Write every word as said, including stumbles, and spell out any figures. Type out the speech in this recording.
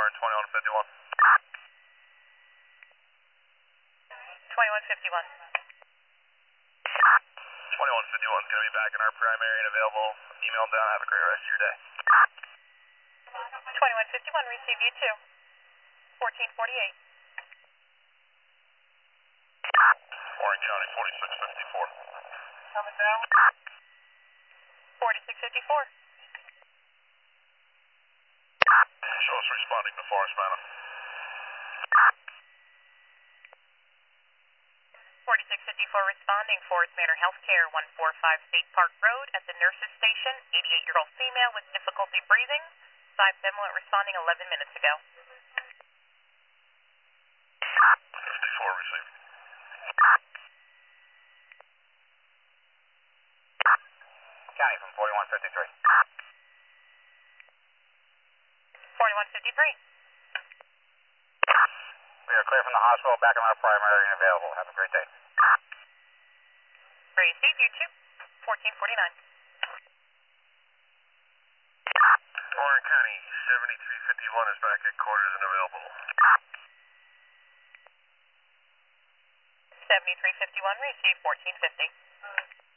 Warren, twenty-one fifty-one. twenty-one fifty-one. twenty-one fifty-one is going to be back in our primary and available. Email them down. Have a great rest of your day. twenty-one fifty-one, receive you too. fourteen forty-eight. Warren County, forty-six fifty-four. Coming down. forty-six fifty-four. Show us responding to Forest Manor. forty-six fifty-four responding, Forest Manor Healthcare, one forty-five State Park Road at the nurse's station, eighty-eight-year-old female with difficulty breathing. five Benevolent responding eleven minutes ago. fifty-four received. County from forty-one fifty-three. forty-one fifty-three. We are clear from the hospital, back in our primary and available. Have a great day. Receive you too. fourteen forty-nine. Warren County, seventy-three fifty-one is back at quarters and available. seventy-three fifty-one, receive fourteen fifty.